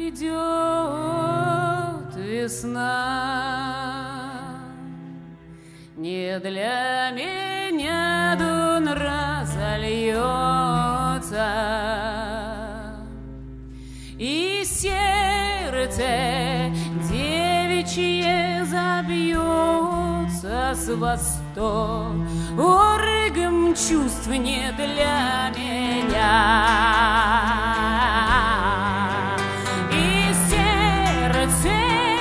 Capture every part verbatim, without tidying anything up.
придет весна, не для меня дун разольется, и сердце девичье забьется с восторгом чувств не для меня. И сердце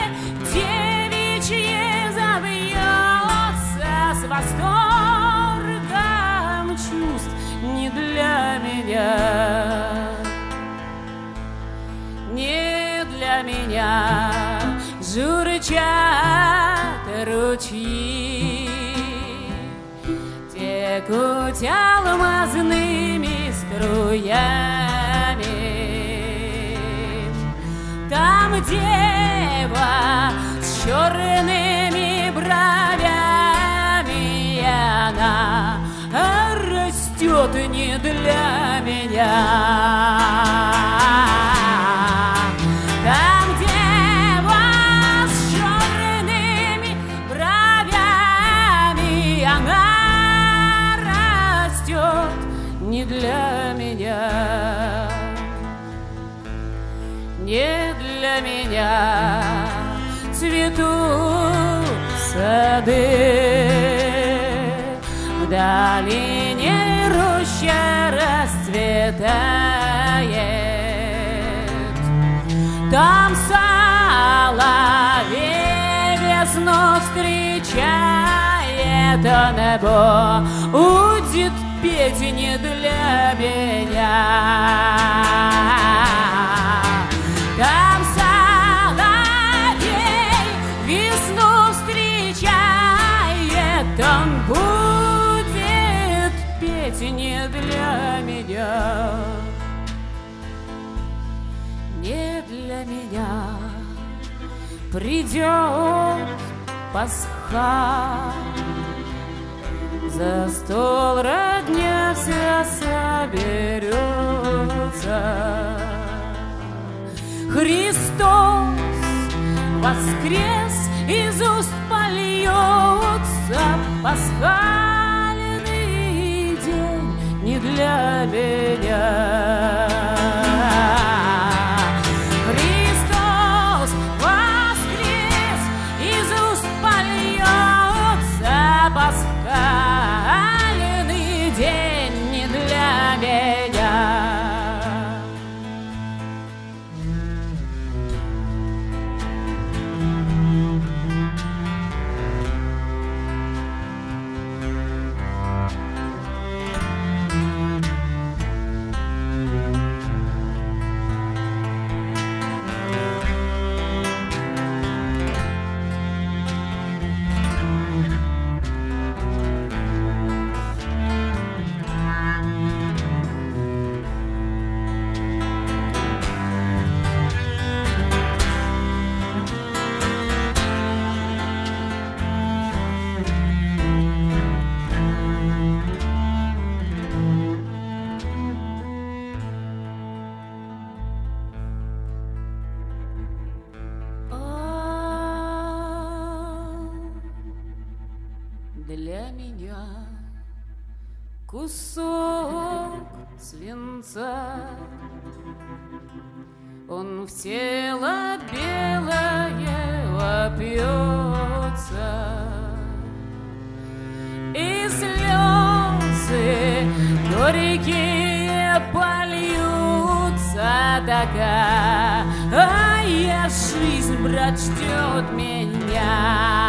девичье забьется с восторгом чувств не для меня. Не для меня журчат ручьи, текут алмазными струями. Там дева с черными бровями, она растет не для меня. Там дева с черными бровями, она растет не для меня. Не для меня цветут сады, в долине роща расцветает. Там соловей весну встречает, а небо будет петь не для меня. Там соловей весну встречает, он будет петь не для меня. Не для меня придет Пасха, за стол родня вся соберется. Христос воскрес, из уст польется пасхальный день не для меня. Христос воскрес, из уст польется пасхальный день не для меня. Для меня кусок свинца, он в тело белое вопьется, и слезы горькие польются, такая жизнь, брат, ждет меня.